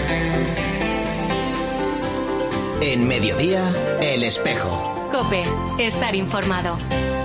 En Mediodía, El Espejo. COPE, estar informado.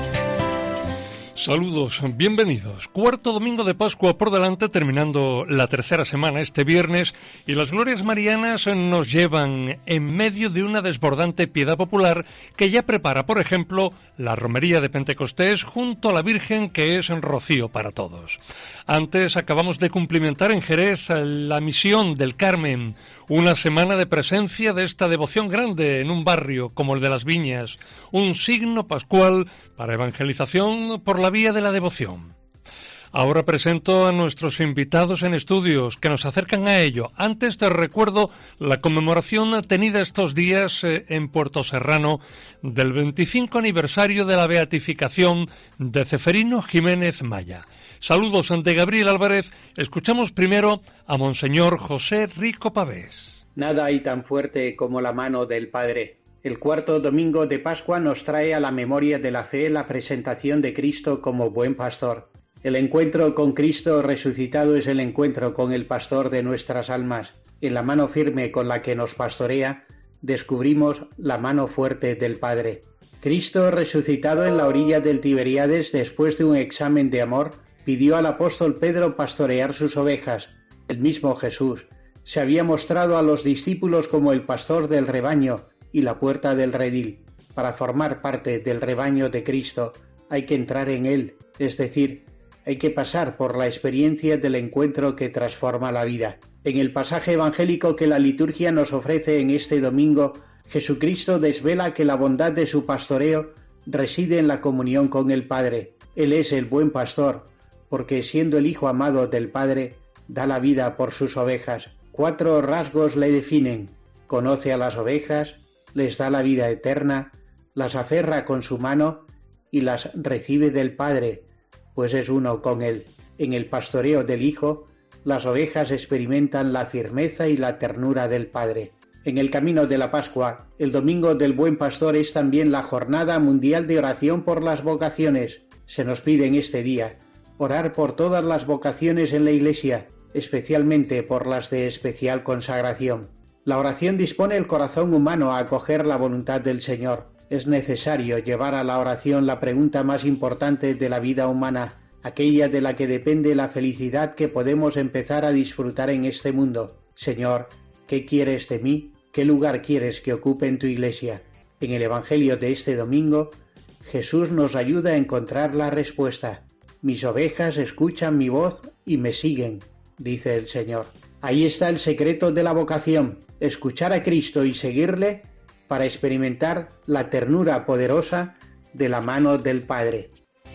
Saludos, bienvenidos. Cuarto domingo de Pascua por delante, terminando la tercera semana este viernes, y las glorias marianas nos llevan en medio de una desbordante piedad popular que ya prepara, por ejemplo, la romería de Pentecostés junto a la Virgen, que es rocío para todos. Antes acabamos de cumplimentar en Jerez la misión del Carmen, una semana de presencia de esta devoción grande en un barrio como el de Las Viñas, un signo pascual para evangelización por la vía de la devoción. Ahora presento a nuestros invitados en estudios que nos acercan a ello. Antes te recuerdo la conmemoración tenida estos días en Puerto Serrano del 25 aniversario de la beatificación de Ceferino Jiménez Maya. Saludos ante Gabriel Álvarez. Escuchamos primero a Monseñor José Rico Pavés. Nada hay tan fuerte como la mano del Padre. El cuarto domingo de Pascua nos trae a la memoria de la fe la presentación de Cristo como buen pastor. El encuentro con Cristo resucitado es el encuentro con el pastor de nuestras almas. En la mano firme con la que nos pastorea, descubrimos la mano fuerte del Padre. Cristo, resucitado en la orilla del Tiberíades después de un examen de amor, pidió al apóstol Pedro pastorear sus ovejas. El mismo Jesús se había mostrado a los discípulos como el pastor del rebaño y la puerta del redil. Para formar parte del rebaño de Cristo hay que entrar en él, es decir, hay que pasar por la experiencia del encuentro que transforma la vida. En el pasaje evangélico que la liturgia nos ofrece en este domingo, Jesucristo desvela que la bondad de su pastoreo reside en la comunión con el Padre. Él es el buen pastor, porque siendo el Hijo amado del Padre, da la vida por sus ovejas. 4 rasgos le definen: conoce a las ovejas, les da la vida eterna, las aferra con su mano y las recibe del Padre, pues es uno con él. En el pastoreo del Hijo, las ovejas experimentan la firmeza y la ternura del Padre. En el camino de la Pascua, el Domingo del Buen Pastor es también la Jornada Mundial de Oración por las Vocaciones. Se nos pide en este día orar por todas las vocaciones en la Iglesia, especialmente por las de especial consagración. La oración dispone el corazón humano a acoger la voluntad del Señor. Es necesario llevar a la oración la pregunta más importante de la vida humana, aquella de la que depende la felicidad que podemos empezar a disfrutar en este mundo. Señor, ¿qué quieres de mí? ¿Qué lugar quieres que ocupe en tu Iglesia? En el Evangelio de este domingo, Jesús nos ayuda a encontrar la respuesta. Mis ovejas escuchan mi voz y me siguen, dice el Señor. Ahí está el secreto de la vocación, escuchar a Cristo y seguirle para experimentar la ternura poderosa de la mano del Padre.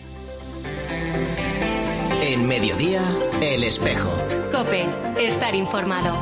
En Mediodía, El Espejo. COPE, estar informado.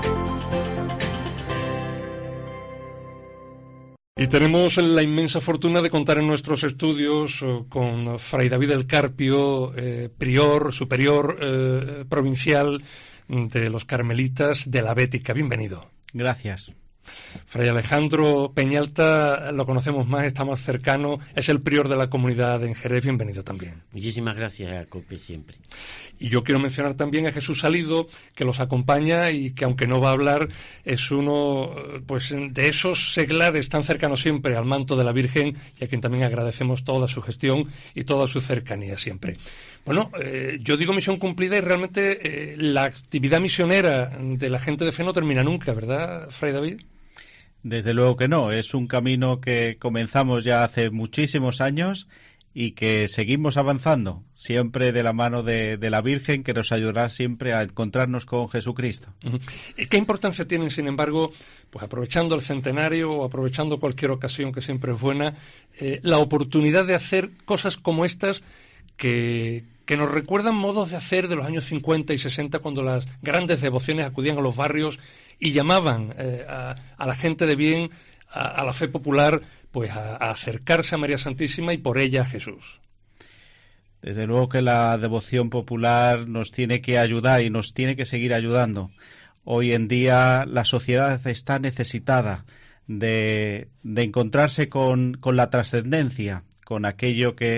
Y tenemos la inmensa fortuna de contar en nuestros estudios con Fray David del Carpio, prior superior provincial de los Carmelitas de la Bética. Bienvenido. Gracias. Fray Alejandro Peñalta, lo conocemos más, está más cercano, es el prior de la comunidad en Jerez. Bienvenido también. Muchísimas gracias a COPE siempre. Y yo quiero mencionar también a Jesús Salido, que los acompaña y que, aunque no va a hablar, es uno pues de esos seglares tan cercanos siempre al manto de la Virgen, y a quien también agradecemos toda su gestión y toda su cercanía siempre. Bueno, yo digo misión cumplida, y realmente la actividad misionera de la gente de fe no termina nunca, ¿verdad, Fray David? Desde luego que no, es un camino que comenzamos ya hace muchísimos años y que seguimos avanzando, siempre de la mano de la Virgen, que nos ayudará siempre a encontrarnos con Jesucristo. Uh-huh. ¿Qué importancia tienen, sin embargo, pues aprovechando el centenario o aprovechando cualquier ocasión que siempre es buena, la oportunidad de hacer cosas como estas que nos recuerdan modos de hacer de los años 50 y 60, cuando las grandes devociones acudían a los barrios y llamaban a la gente de bien, a la fe popular, pues a acercarse a María Santísima y por ella a Jesús? Desde luego que la devoción popular nos tiene que ayudar y nos tiene que seguir ayudando. Hoy en día la sociedad está necesitada de encontrarse con la trascendencia, con aquello que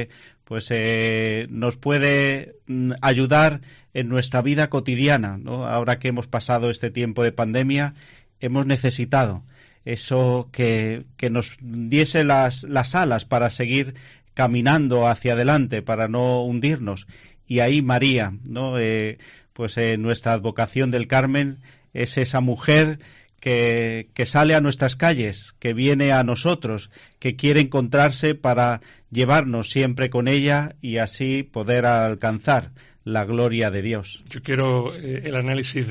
pues nos puede ayudar en nuestra vida cotidiana, ¿no? Ahora que hemos pasado este tiempo de pandemia, hemos necesitado eso que nos diese las alas para seguir caminando hacia adelante, para no hundirnos. Y ahí María, ¿no? Nuestra advocación del Carmen es esa mujer que sale a nuestras calles, que viene a nosotros, que quiere encontrarse para llevarnos siempre con ella y así poder alcanzar la gloria de Dios. Yo quiero el análisis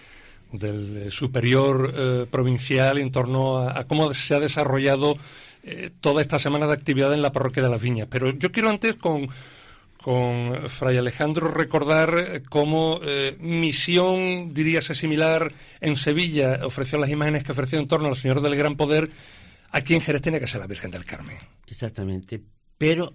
del superior provincial en torno a cómo se ha desarrollado toda esta semana de actividad en la parroquia de Las Viñas. Pero yo quiero antes con Fray Alejandro recordar cómo Misión, diríase similar, en Sevilla ofreció las imágenes que ofreció en torno al Señor del Gran Poder. Aquí en Jerez tenía que ser la Virgen del Carmen. Exactamente, pero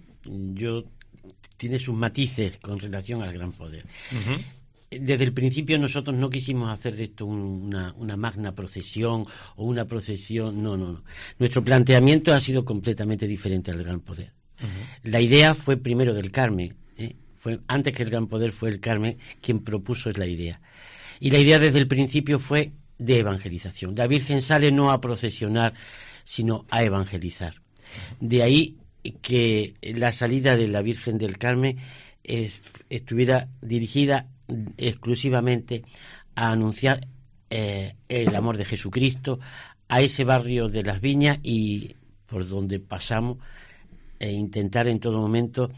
tiene sus matices con relación al Gran Poder. Uh-huh. Desde el principio nosotros no quisimos hacer de esto una magna procesión o una procesión, no. Nuestro planteamiento ha sido completamente diferente al Gran Poder. Uh-huh. La idea fue primero del Carmen, fue antes que el Gran Poder, fue el Carmen quien propuso la idea. Y la idea desde el principio fue de evangelización. La Virgen sale no a procesionar, sino a evangelizar. Uh-huh. De ahí que la salida de la Virgen del Carmen estuviera dirigida exclusivamente a anunciar el amor de Jesucristo a ese barrio de Las Viñas y por donde pasamos, intentar en todo momento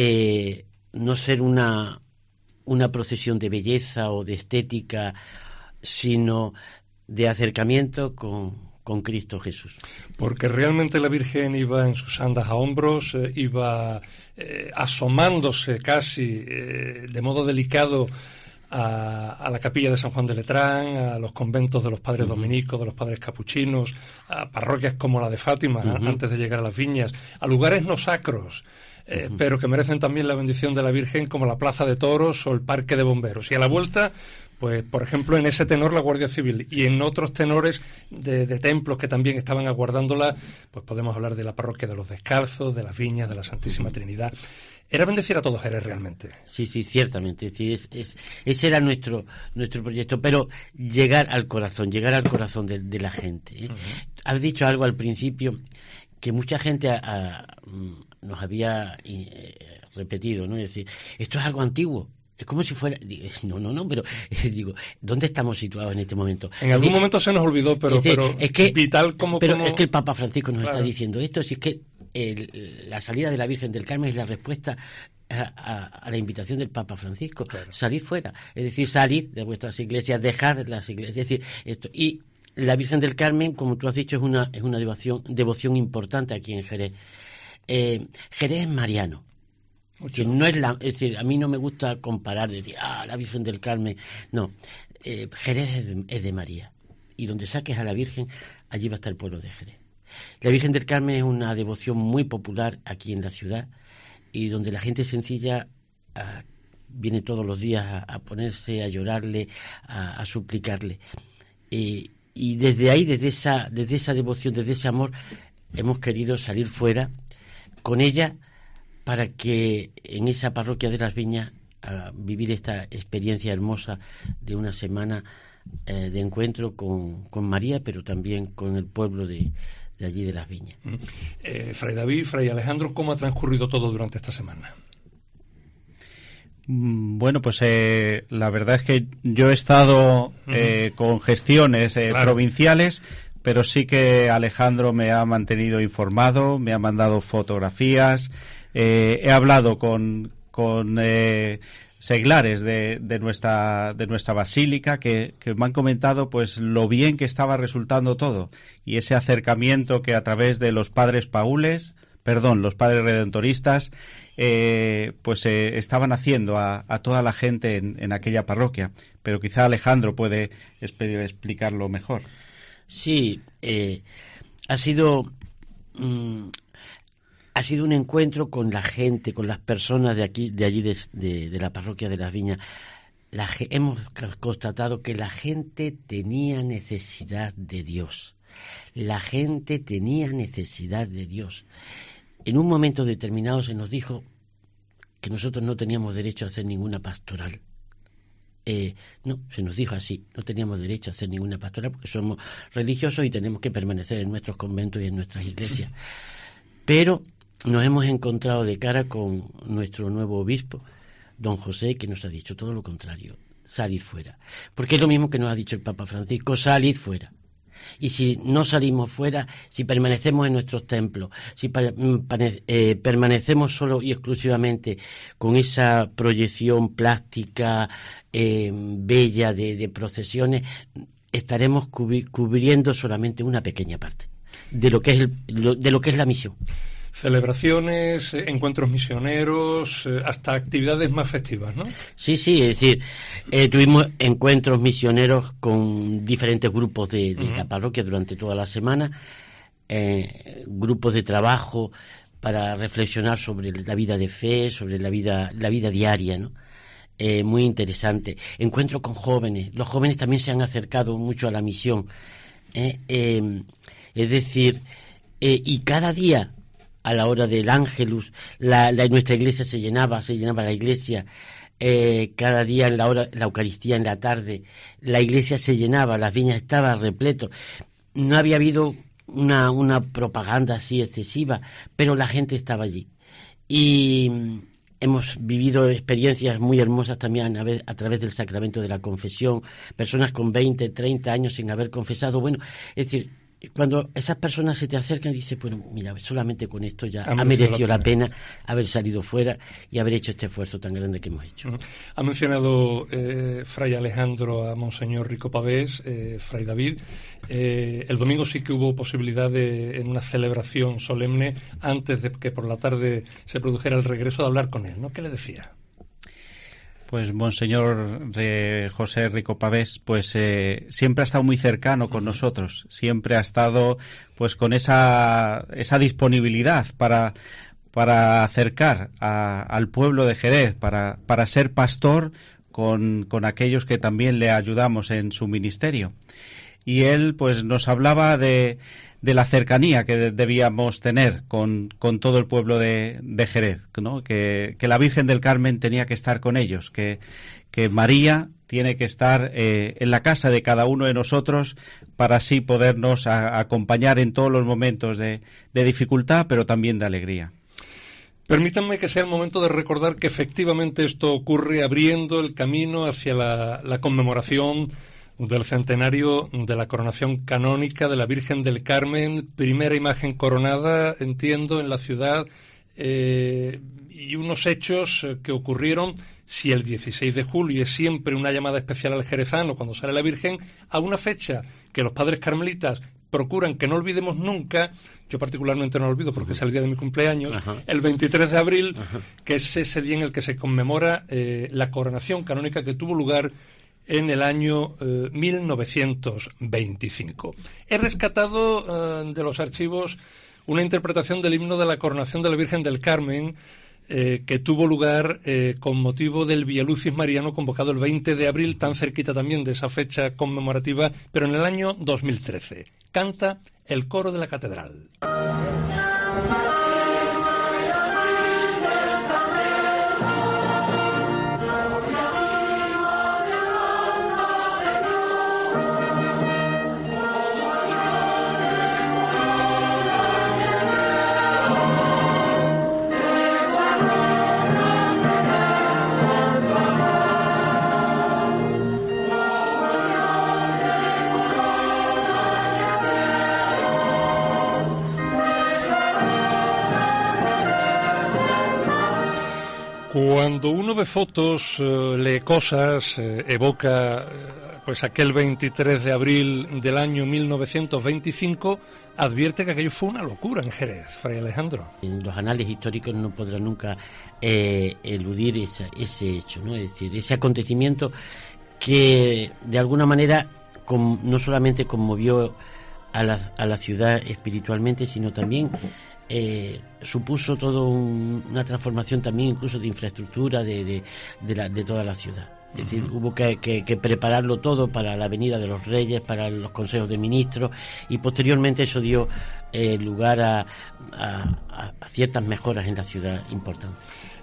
no ser una procesión de belleza o de estética, sino de acercamiento con Cristo Jesús. Porque realmente la Virgen iba en sus andas a hombros, iba asomándose casi de modo delicado a la capilla de San Juan de Letrán, a los conventos de los padres uh-huh. dominicos, de los padres capuchinos, a parroquias como la de Fátima, uh-huh. antes de llegar a Las Viñas, a lugares no sacros, uh-huh. pero que merecen también la bendición de la Virgen, como la Plaza de Toros o el Parque de Bomberos. Y a la vuelta, pues por ejemplo, en ese tenor la Guardia Civil y en otros tenores de templos que también estaban aguardándola, pues podemos hablar de la parroquia de los Descalzos, de Las Viñas, de la Santísima Trinidad. Era bendecir a todos Jerez realmente. Sí, ciertamente. Sí, ese era nuestro proyecto, pero llegar al corazón de la gente. Uh-huh. Has dicho algo al principio que mucha gente nos había repetido, ¿no? Es decir, esto es algo antiguo. Es como si fuera... No, pero digo, ¿dónde estamos situados en este momento? En algún momento se nos olvidó, pero es que, vital como... Pero es que el Papa Francisco nos está diciendo esto, si es que la salida de la Virgen del Carmen es la respuesta a la invitación del Papa Francisco. Claro. Salid fuera, es decir, salid de vuestras iglesias, dejad las iglesias, es decir, esto. Y la Virgen del Carmen, como tú has dicho, es una devoción importante aquí en Jerez. Jerez es mariano. Que no es decir, a mí no me gusta comparar, decir, la Virgen del Carmen. No, Jerez es de María. Y donde saques a la Virgen, allí va a estar el pueblo de Jerez. La Virgen del Carmen es una devoción muy popular aquí en la ciudad y donde la gente sencilla viene todos los días a ponerse, a llorarle, a suplicarle. Y desde ahí, desde esa devoción, desde ese amor, hemos querido salir fuera con ella, para que en esa parroquia de Las Viñas vivir esta experiencia hermosa de una semana de encuentro con María, pero también con el pueblo de allí de Las Viñas. Fray David, Fray Alejandro, ¿cómo ha transcurrido todo durante esta semana? Bueno, pues la verdad es que yo he estado con gestiones provinciales, pero sí que Alejandro me ha mantenido informado, me ha mandado fotografías. He hablado con seglares de nuestra basílica que me han comentado pues lo bien que estaba resultando todo y ese acercamiento que a través de los padres redentoristas estaban haciendo a toda la gente en aquella parroquia, pero quizá Alejandro puede explicarlo mejor. Sí, ha sido un encuentro con la gente, con las personas de allí de la parroquia de Las Viñas. Hemos constatado que la gente tenía necesidad de Dios. La gente tenía necesidad de Dios. En un momento determinado se nos dijo que nosotros no teníamos derecho a hacer ninguna pastoral. No, se nos dijo así, no teníamos derecho a hacer ninguna pastoral porque somos religiosos y tenemos que permanecer en nuestros conventos y en nuestras iglesias. Pero nos hemos encontrado de cara con nuestro nuevo obispo, don José, que nos ha dicho todo lo contrario, salid fuera. Porque es lo mismo que nos ha dicho el Papa Francisco, salid fuera. Y si no salimos fuera, si permanecemos en nuestros templos, si permanecemos solo y exclusivamente con esa proyección plástica bella de procesiones, estaremos cubriendo solamente una pequeña parte de lo que es la misión. Celebraciones, encuentros misioneros, hasta actividades más festivas, ¿no? Sí, es decir, tuvimos encuentros misioneros con diferentes grupos de la parroquia durante toda la semana, grupos de trabajo para reflexionar sobre la vida de fe, sobre la vida diaria, ¿no? Muy interesante. Encuentro con jóvenes. Los jóvenes también se han acercado mucho a la misión. Es decir, y cada día, a la hora del Ángelus, nuestra iglesia se llenaba la iglesia. Cada día en la Eucaristía en la tarde, la iglesia se llenaba, las viñas estaban repletos. No había habido una propaganda así excesiva, pero la gente estaba allí. Y hemos vivido experiencias muy hermosas también a través del sacramento de la confesión, personas con 20, 30 años sin haber confesado. Bueno, es decir, cuando esas personas se te acercan y dices, bueno, mira, solamente con esto ya ha merecido la pena haber salido fuera y haber hecho este esfuerzo tan grande que hemos hecho. Ha mencionado Fray Alejandro a Monseñor Rico Pavés, Fray David. El domingo sí que hubo posibilidad en una celebración solemne, antes de que por la tarde se produjera el regreso, de hablar con él, ¿no? ¿Qué le decía? Pues Monseñor José Rico Pavés, pues siempre ha estado muy cercano con nosotros, siempre ha estado pues con esa disponibilidad para acercar al pueblo de Jerez, para ser pastor con aquellos que también le ayudamos en su ministerio. Y él pues nos hablaba de la cercanía que debíamos tener con todo el pueblo de Jerez, ¿no? Que la Virgen del Carmen tenía que estar con ellos, que María tiene que estar en la casa de cada uno de nosotros para así podernos acompañar en todos los momentos de dificultad, pero también de alegría. Permítanme que sea el momento de recordar que efectivamente esto ocurre abriendo el camino hacia la conmemoración del centenario de la coronación canónica de la Virgen del Carmen, primera imagen coronada, entiendo, en la ciudad, y unos hechos que ocurrieron, si el 16 de julio es siempre una llamada especial al jerezano cuando sale la Virgen, a una fecha que los padres carmelitas procuran que no olvidemos nunca. Yo particularmente no lo olvido porque es el día de mi cumpleaños. El 23 de abril, que es ese día en el que se conmemora la coronación canónica que tuvo lugar en el año 1925. He rescatado de los archivos una interpretación del himno de la coronación de la Virgen del Carmen que tuvo lugar con motivo del Via Lucis Mariano, convocado el 20 de abril, tan cerquita también de esa fecha conmemorativa, pero en el año 2013. Canta el coro de la catedral. Cuando uno ve fotos, lee cosas, evoca pues aquel 23 de abril del año 1925, advierte que aquello fue una locura en Jerez, Fray Alejandro. En los anales históricos no podrá nunca eludir ese hecho, ¿no? Es decir, ese acontecimiento que de alguna manera no solamente conmovió a la ciudad espiritualmente, sino también supuso toda una transformación también incluso de infraestructura de toda la ciudad. Es decir, hubo que prepararlo todo para la venida de los reyes, para los consejos de ministros, y posteriormente eso dio lugar a ciertas mejoras en la ciudad importantes.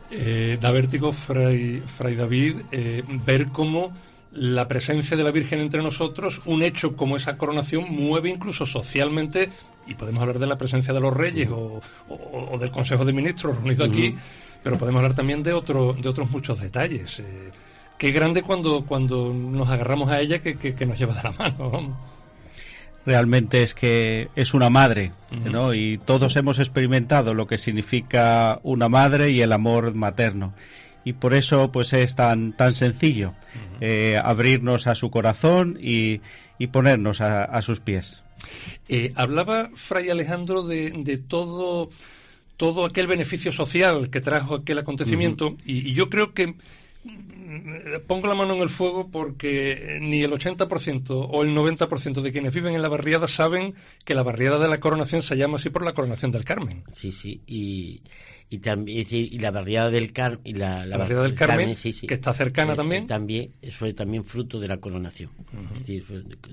Da vértigo, Fray David, ver cómo la presencia de la Virgen entre nosotros, un hecho como esa coronación, mueve incluso socialmente, y podemos hablar de la presencia de los reyes o del Consejo de Ministros reunido aquí, pero podemos hablar también de otros muchos detalles. Qué grande cuando nos agarramos a ella que nos lleva de la mano, vamos. Realmente es que es una madre, ¿no? Y todos hemos experimentado lo que significa una madre y el amor materno. Y por eso pues es tan sencillo abrirnos a su corazón y ponernos a sus pies. Hablaba Fray Alejandro de todo aquel beneficio social que trajo aquel acontecimiento, y yo creo que pongo la mano en el fuego porque ni el 80% o el 90% de quienes viven en la barriada saben que la barriada de la Coronación se llama así por la Coronación del Carmen. Sí, y también y la barriada del Carmen y la barriada del Carmen, sí, que está cercana también. También fue también fruto de la coronación. Es decir,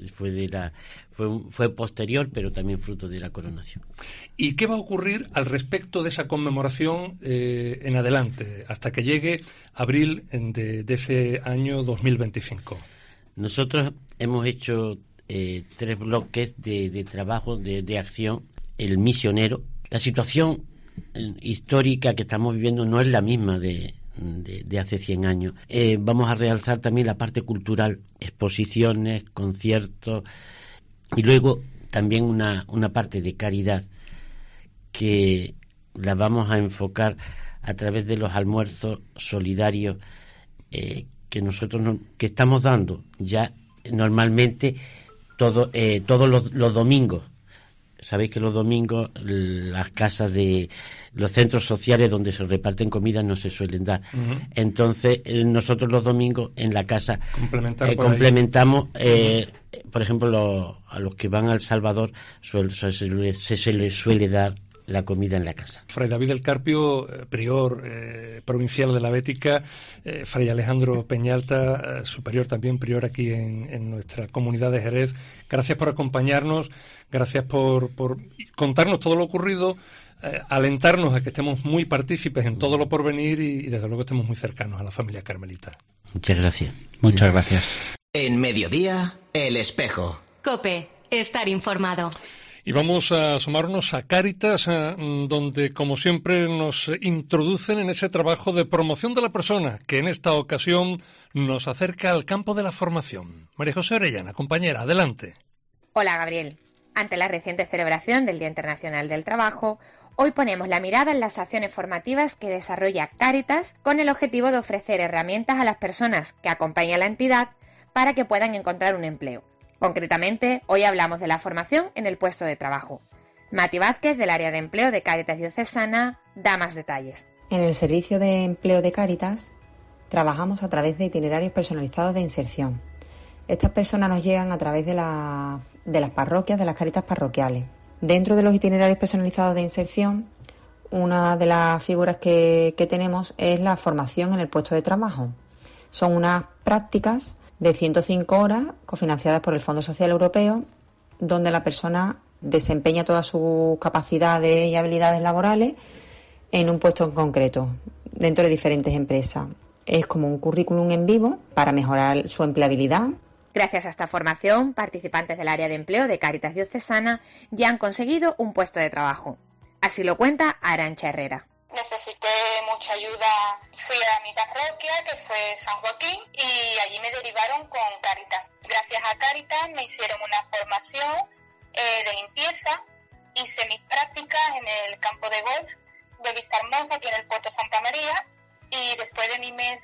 fue posterior, pero también fruto de la coronación. ¿Y qué va a ocurrir al respecto de esa conmemoración en adelante, hasta que llegue abril de ese año 2025? Nosotros hemos hecho 3 bloques de trabajo, de acción. El misionero. La situación histórica que estamos viviendo no es la misma de hace 100 años. Vamos a realzar también la parte cultural, exposiciones, conciertos, y luego también una parte de caridad que la vamos a enfocar a través de los almuerzos solidarios que nosotros que estamos dando ya normalmente todos los domingos. Sabéis que los domingos las casas de los centros sociales donde se reparten comidas no se suelen dar. Entonces nosotros los domingos en la casa complementamos, por ejemplo, a los que van al Salvador se les suele dar la comida en la casa. Fray David del Carpio, prior provincial de la Bética, Fray Alejandro Peñalta, superior también, prior aquí en nuestra comunidad de Jerez, gracias por acompañarnos, gracias por contarnos todo lo ocurrido, alentarnos a que estemos muy partícipes en todo lo por venir y desde luego estemos muy cercanos a la familia carmelita. Muchas gracias. Muchas gracias. En Mediodía, El Espejo. COPE, estar informado. Y vamos a asomarnos a Cáritas, donde, como siempre, nos introducen en ese trabajo de promoción de la persona, que en esta ocasión nos acerca al campo de la formación. María José Orellana, compañera, adelante. Hola, Gabriel. Ante la reciente celebración del Día Internacional del Trabajo, hoy ponemos la mirada en las acciones formativas que desarrolla Cáritas con el objetivo de ofrecer herramientas a las personas que acompañan a la entidad para que puedan encontrar un empleo. Concretamente, hoy hablamos de la formación en el puesto de trabajo. Mati Vázquez, del área de empleo de Cáritas Diocesana, da más detalles. En el servicio de empleo de Cáritas trabajamos a través de itinerarios personalizados de inserción. Estas personas nos llegan a través de las parroquias, de las Cáritas parroquiales. Dentro de los itinerarios personalizados de inserción, una de las figuras que tenemos es la formación en el puesto de trabajo. Son unas prácticas de 105 horas cofinanciadas por el Fondo Social Europeo, donde la persona desempeña todas sus capacidades y habilidades laborales en un puesto en concreto, dentro de diferentes empresas. Es como un currículum en vivo para mejorar su empleabilidad. Gracias a esta formación, participantes del área de empleo de Cáritas Diocesana ya han conseguido un puesto de trabajo. Así lo cuenta Arantxa Herrera. Necesité mucha ayuda, fui a mi parroquia, que fue San Joaquín, y allí me derivaron con Cáritas. Gracias a Cáritas me hicieron una formación de limpieza, hice mis prácticas en el campo de golf de Vista Hermosa, aquí en el Puerto Santa María, y después de mi mes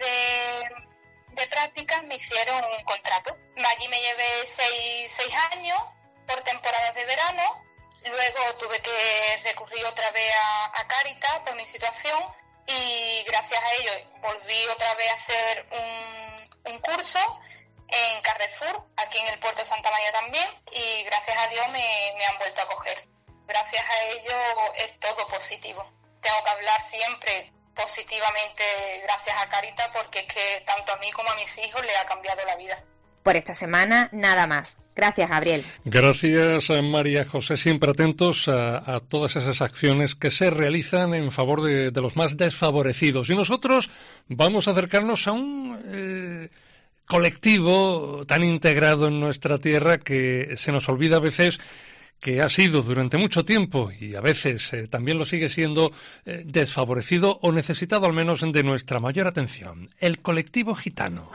de prácticas me hicieron un contrato. Allí me llevé 6 años por temporadas de verano. Luego tuve que recurrir otra vez a Cáritas por mi situación y gracias a ello volví otra vez a hacer un curso en Carrefour, aquí en el Puerto Santa María también, y gracias a Dios me han vuelto a coger. Gracias a ello es todo positivo. Tengo que hablar siempre positivamente gracias a Cáritas porque es que tanto a mí como a mis hijos les ha cambiado la vida. Por esta semana, nada más. Gracias, Gabriel. Gracias, María José. Siempre atentos a todas esas acciones que se realizan en favor de los más desfavorecidos. Y nosotros vamos a acercarnos a un colectivo tan integrado en nuestra tierra que se nos olvida a veces que ha sido durante mucho tiempo y a veces también lo sigue siendo desfavorecido o necesitado al menos de nuestra mayor atención. El colectivo gitano.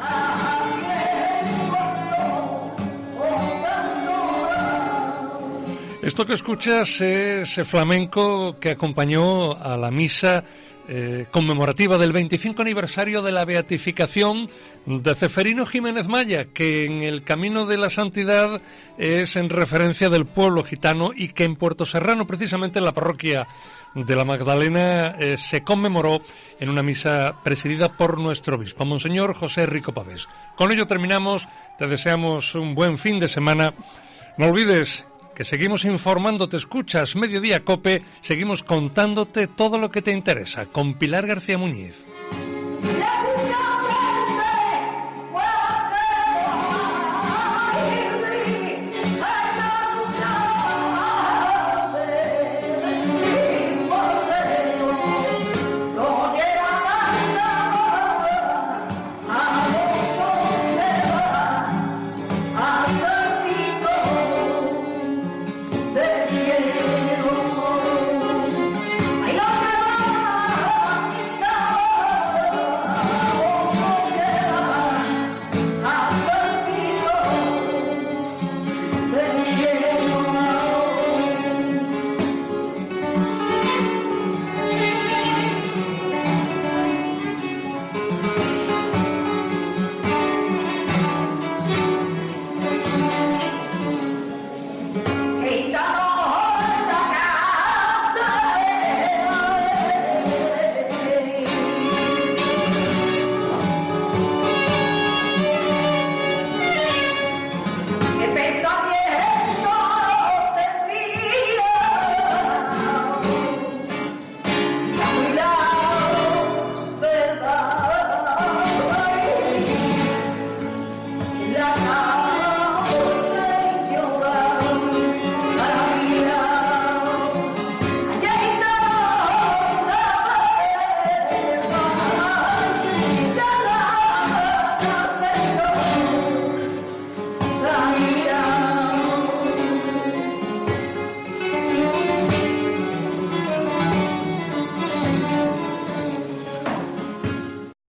Esto que escuchas es el flamenco que acompañó a la misa conmemorativa del 25 aniversario de la beatificación de Ceferino Jiménez Maya, que en el camino de la santidad es en referencia del pueblo gitano y que en Puerto Serrano, precisamente en la parroquia de la Magdalena, se conmemoró en una misa presidida por nuestro obispo, Monseñor José Rico Pavés. Con ello terminamos, te deseamos un buen fin de semana. No olvides que seguimos informándote, escuchas Mediodía Cope, seguimos contándote todo lo que te interesa, con Pilar García Muñiz.